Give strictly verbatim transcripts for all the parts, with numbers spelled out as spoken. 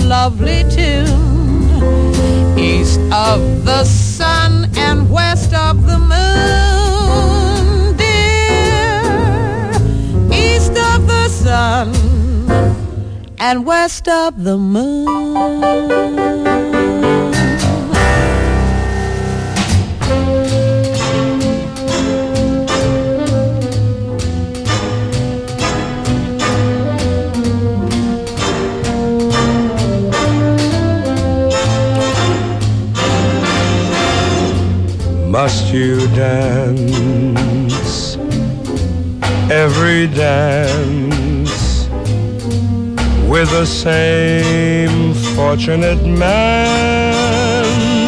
lovely tune. East of the sun and west of the moon, dear. East of the sun and west of the moon. Must you dance every dance with the same fortunate man?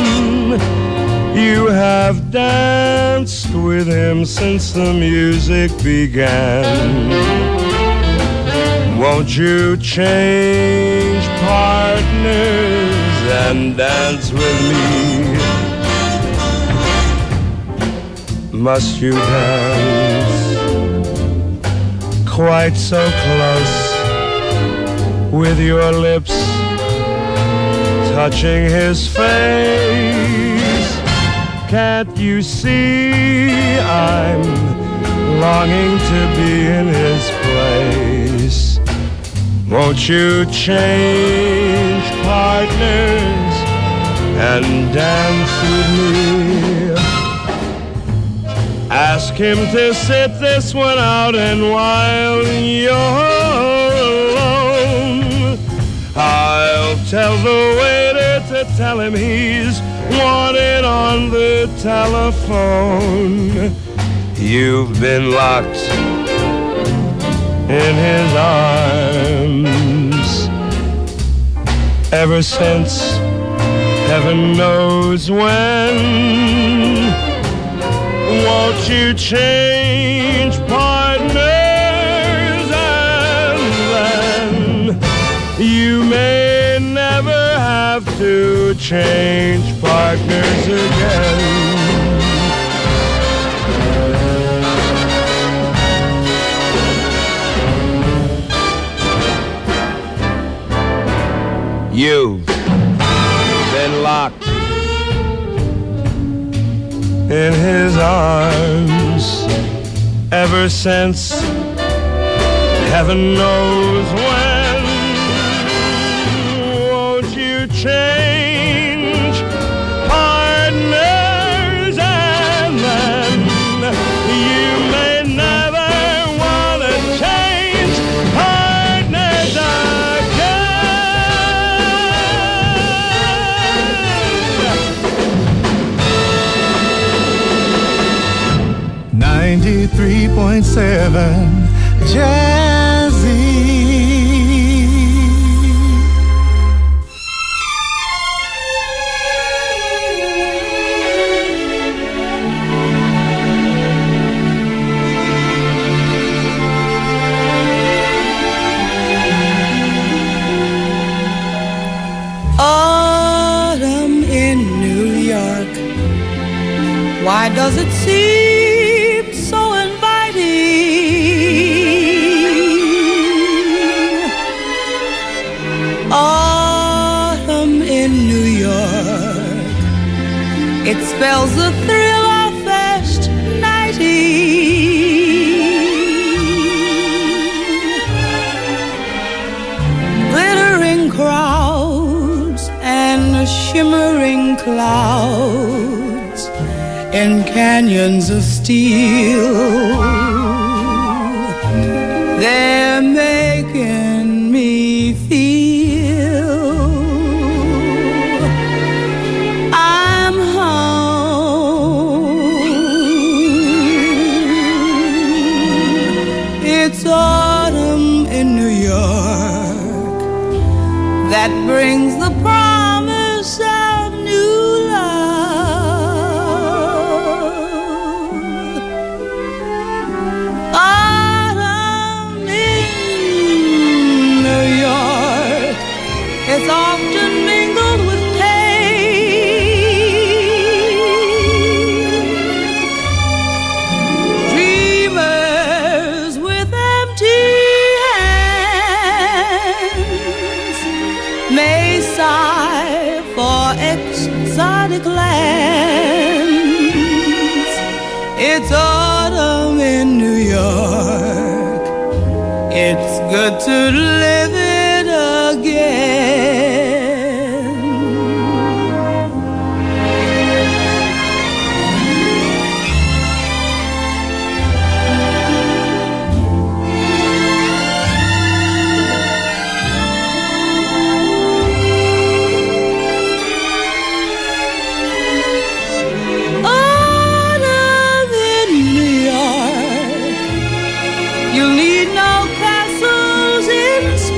You have danced with him since the music began. Won't you change partners and dance with me? Must you dance quite so close, with your lips touching his face? Can't you see I'm longing to be in his place? Won't you change partners and dance with me? Ask him to sit this one out, and while you're alone, I'll tell the waiter to tell him he's wanted on the telephone. You've been locked in his arms ever since heaven knows when. Won't you change partners, and then you may never have to change partners again. You've been locked in his arms ever since heaven knows when. Won't you change partners, and then you may never want to change partners again. ninety-three point seven Jazzy. Autumn in New York, why does it seem so inviting? Autumn in New York, it spells the thrill of first nighting. Glittering crowds and shimmering clouds in canyons of steel, they're making me feel I'm home. It's autumn in New York that brings the promise of new love. Autumn in New York is often mingled with pain. Dreamers with empty hands may may sigh for exotic lands. It's autumn in New York. It's good to live it again. You'll need no castles in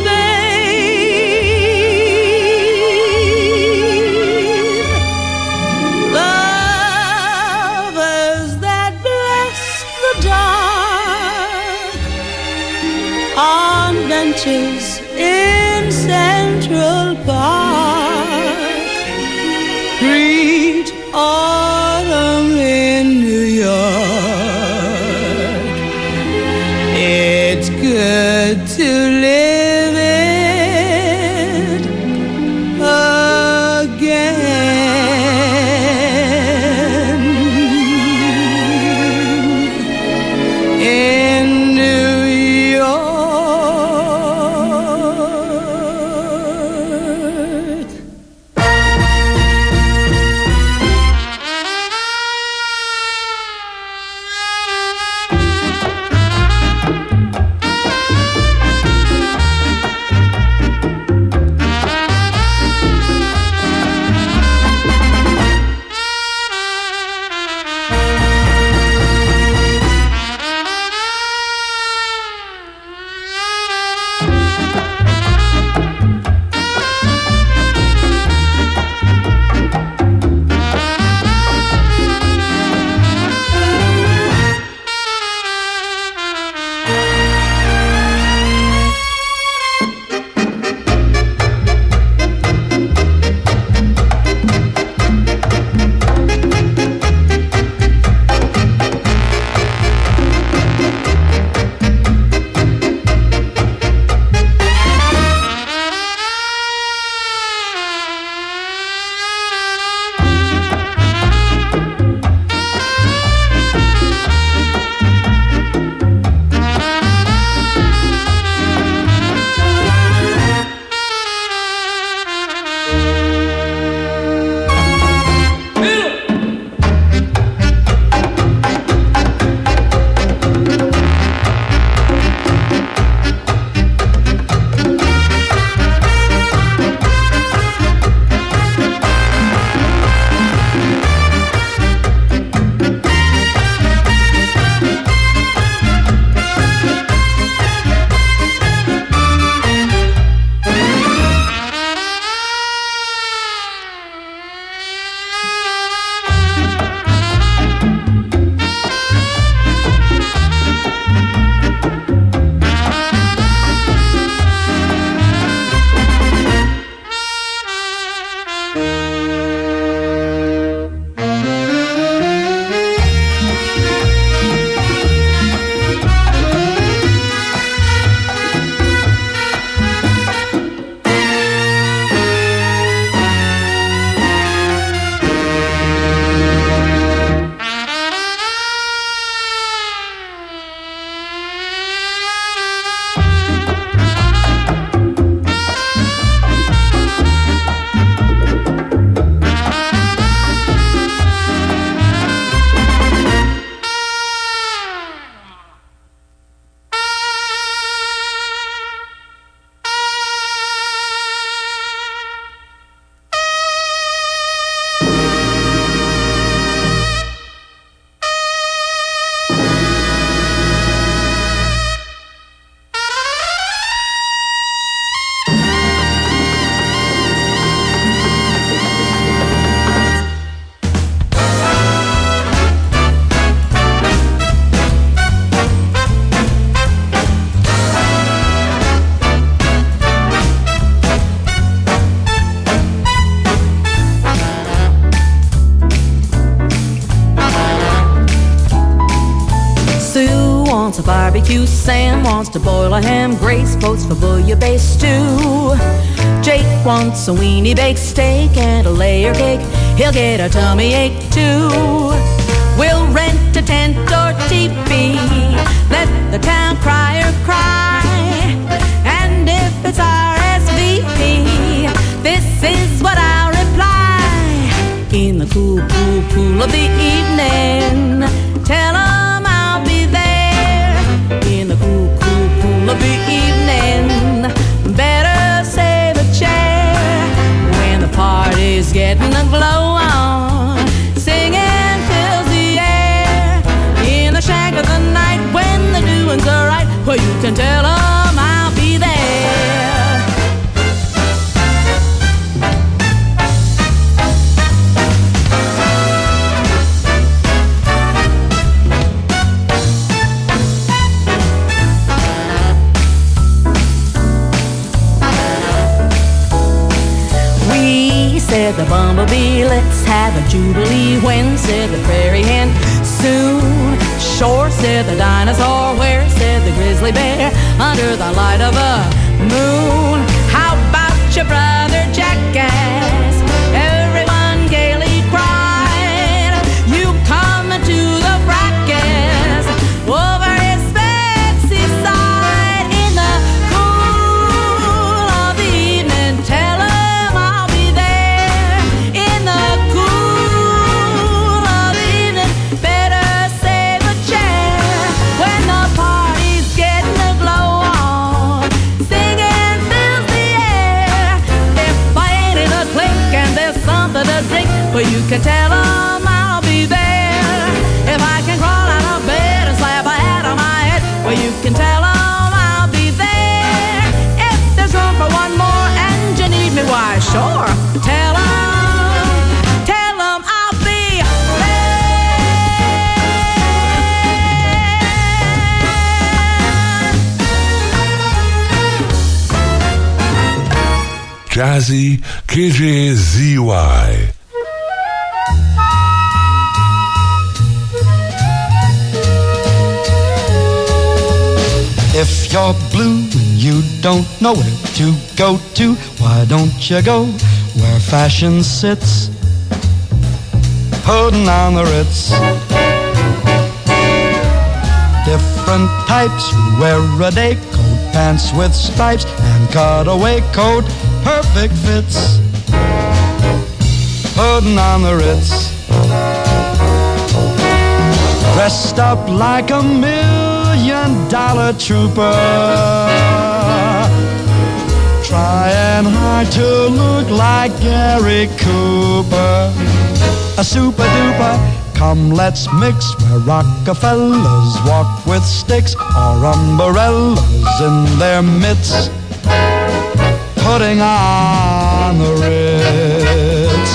wants a barbecue, Sam wants to boil a ham, Grace votes for bouillabaisse stew. Jake wants a weenie baked steak and a layer cake, he'll get a tummy ache too. We'll rent a tent or teepee, let the town crier cry, and if it's R S V P, this is what I'll reply. In the cool, cool, cool of the evening, tell 'em I'll be there. In the cool, cool, cool of the evening, better save a chair. When the party's getting a glow on, singing fills the air. In the shack of the night, when the doings are right, well, you can tell 'em I'll be there. Said the bumblebee, let's have a jubilee. When said the prairie hen, soon. Shore said the dinosaur, where said the grizzly bear, under the light of a moon. How about your brother jackass? Everyone gaily cried, you come to the fracas over his sexy side. In the cool of the evening, tell him well, you can tell 'em I'll be there. If I can crawl out of bed and slap a hat on my head, well, you can tell 'em I'll be there. If there's room for one more and you need me, why, sure. Tell 'em, tell 'em I'll be there. Jazzy K J Z Y. If you're blue and you don't know where to go to, why don't you go where fashion sits, putting on the Ritz. Different types who wear a day coat, pants with stripes, and cutaway coat, perfect fits, putting on the Ritz. Dressed up like a million dollar trooper, trying hard to look like Gary Cooper. A super duper, come let's mix where Rockefellers walk with sticks or umbrellas in their mitts, putting on the Ritz.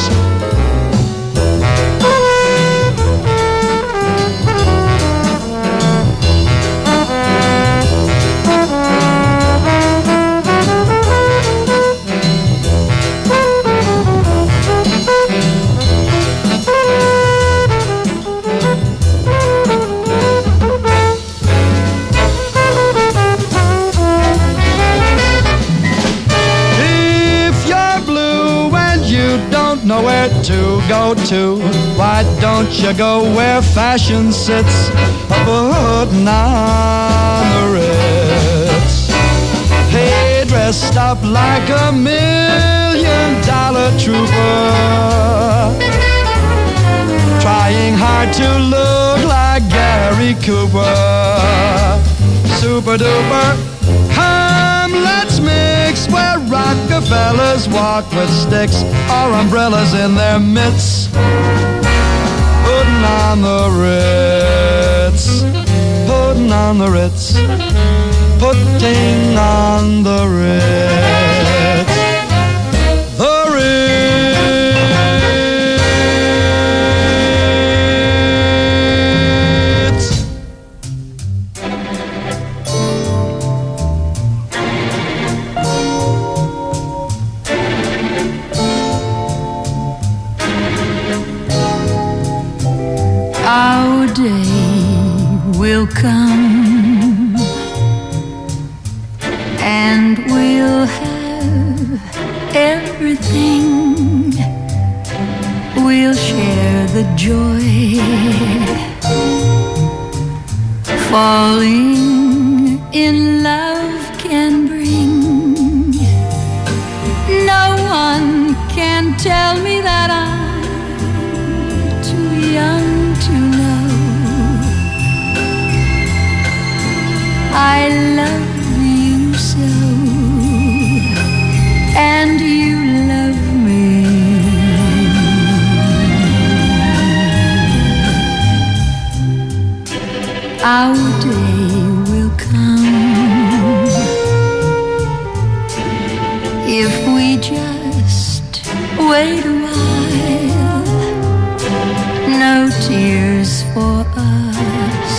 Nowhere to go to, why don't you go where fashion sits, putting on the Ritz. Hey, dressed up like a million dollar trooper, trying hard to look like Gary Cooper. Super duper, come let's mix where Rockefellers walk with sticks or umbrellas in their mitts, putting on the Ritz, putting on the Ritz, putting on the Ritz, the Ritz. Our day will come and we'll have everything. We'll share the joy. Falling in love can bring. No one can tell me that I'm too young to know. I love you so, and you love me. Our day will come if we just wait a while. No tears for us.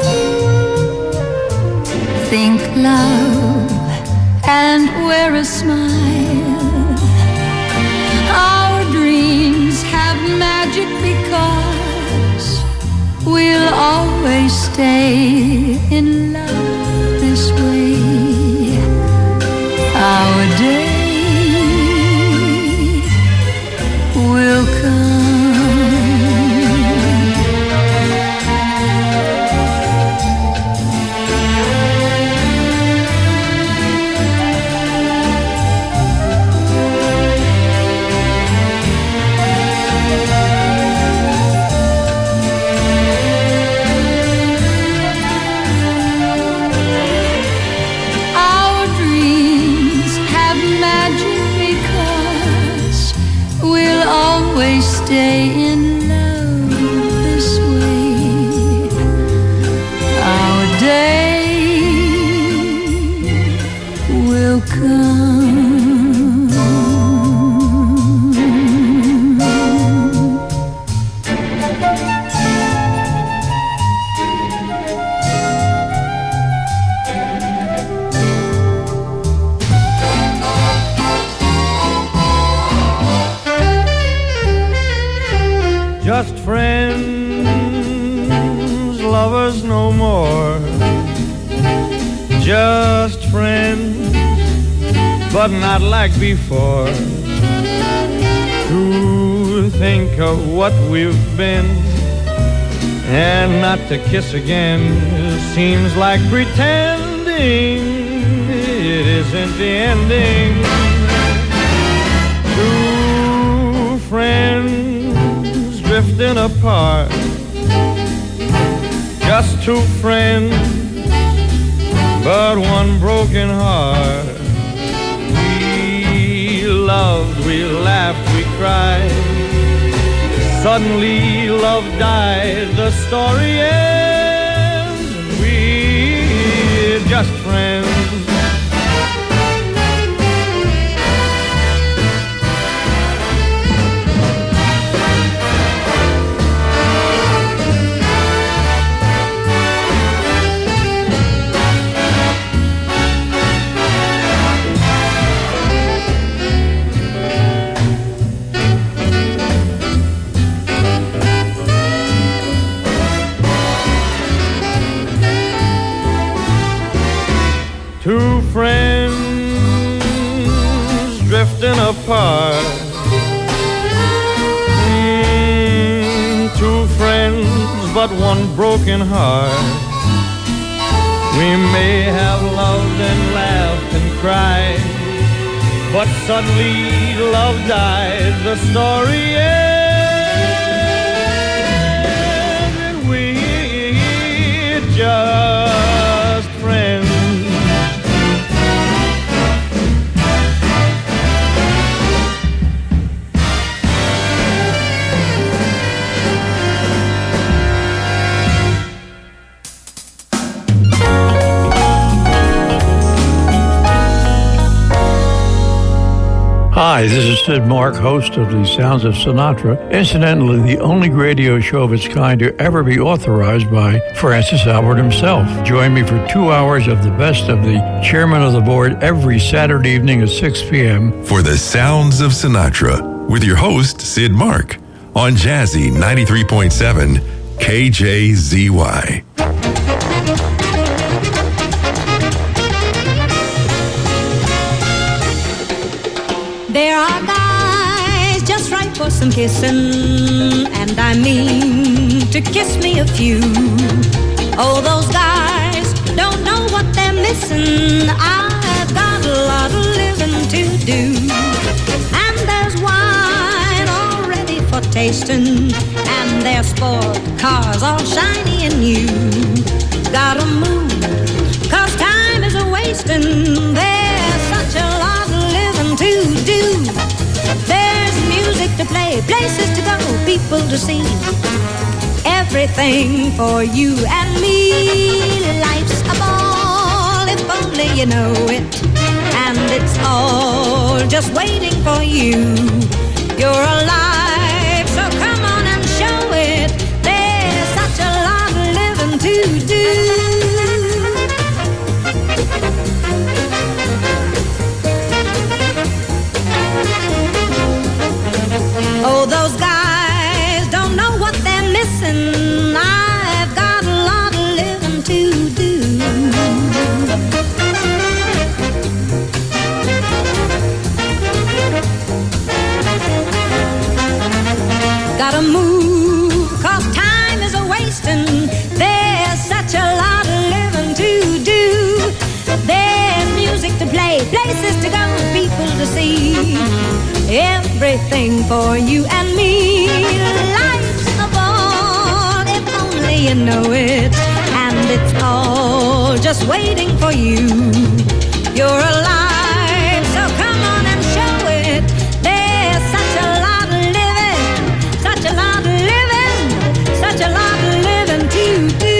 Think love and wear a smile. Our dreams have magic because we'll always stay in love this way. Our day will come. Stay in love this way. Our day will come. Just friends, lovers no more. Just friends, but not like before. To think of what we've been and not to kiss again seems like pretending it isn't the ending. Two friends drifting apart, just two friends, but one broken heart. We loved, we laughed, we cried. Suddenly love died, the story ends, and we're just friends. Two friends drifting apart. Mm, two friends, but one broken heart. We may have loved and laughed and cried, but suddenly love died, the story ends, and we're just friends. Hi, this is Sid Mark, host of the Sounds of Sinatra, incidentally the only radio show of its kind to ever be authorized by Francis Albert himself. Join me for two hours of the best of the chairman of the board every Saturday evening at six p.m. for the Sounds of Sinatra with your host, Sid Mark, on Jazzy ninety-three point seven K J Z Y. There are guys just right for some kissing, and I mean to kiss me a few. Oh, those guys don't know what they're missing. I've got a lot of living to do. And there's wine already for tasting, and there's sport cars all shiny and new. Gotta move, cause time is a wasting. There's such a lot of living to do. There's music to play, places to go, people to see. Everything for you and me. Life's a ball, if only you know it. And it's all just waiting for you. You're alive, so come on and show it. There's such a lot of living to do. Oh, those guys don't know what they're missing. I've got a lot of living to do. Gotta move, cause time is a wasting. There's such a lot of living to do. There's music to play, places to go, people to see. Everything for you and me. Life's a ball, if only you know it. And it's all just waiting for you. You're alive, so come on and show it. There's such a lot of living, such a lot of living, such a lot of living to do.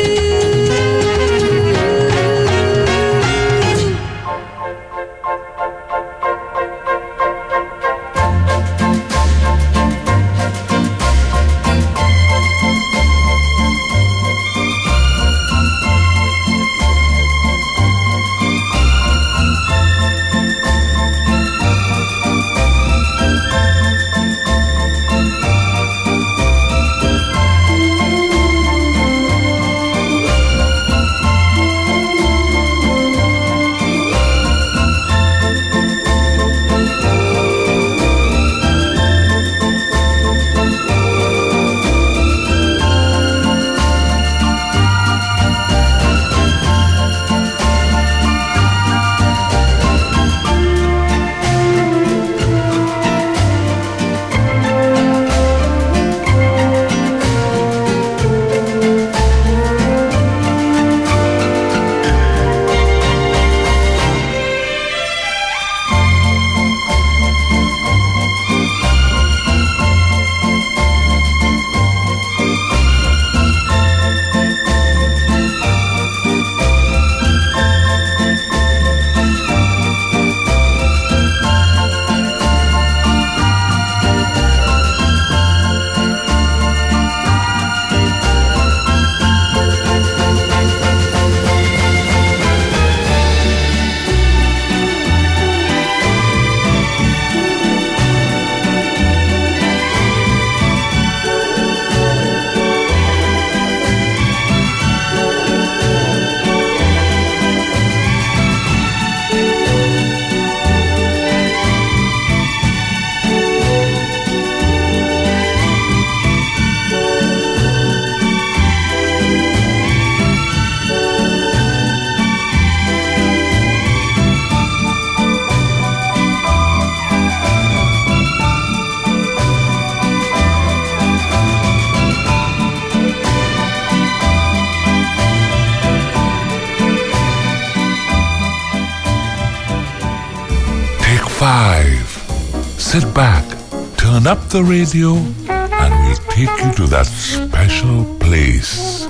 Five. Sit back, turn up the radio, and we'll take you to that special place.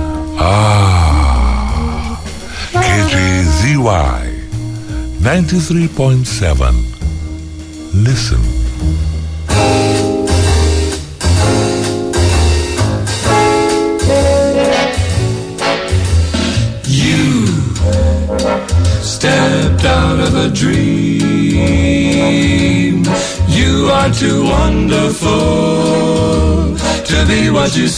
Ah, K J Z Y ninety-three point seven. Listen. You stepped out of a dream. You are too wonderful to be what you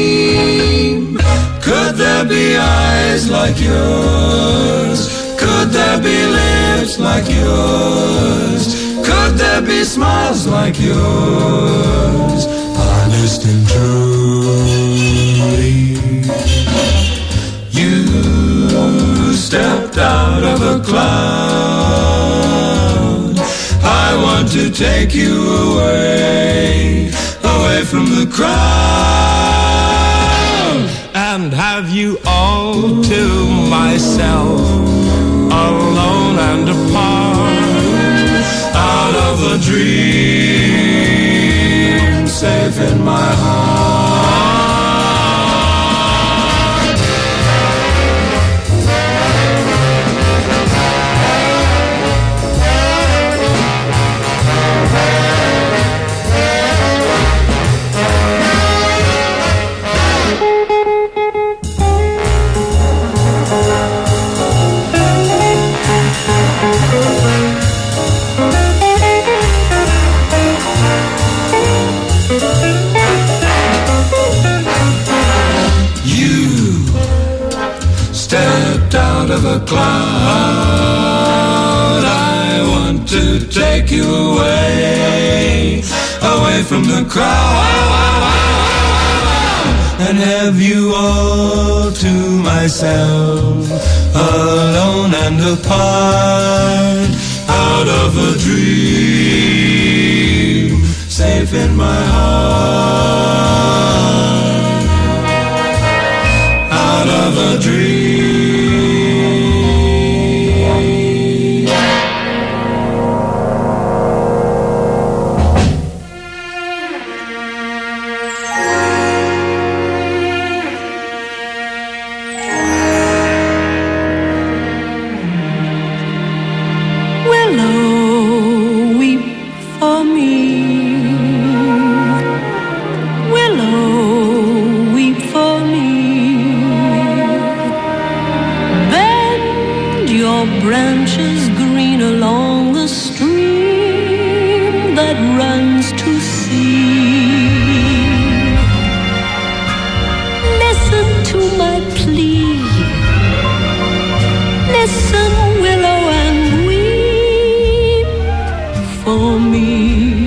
seem. Could there be eyes like yours? Could there be lips like yours? Could there be smiles like yours? Honest and truly, you stepped out of a cloud. I want to take you away, away from the crowd, and have you all to myself, alone and apart, out of a dream, safe in my heart. Out of a cloud, I want to take you away, away from the crowd, and have you all to myself, alone and apart, out of a dream, safe in my heart, out of a dream. Branches green along the stream that runs to sea. Listen to my plea. Listen, willow, and weep for me.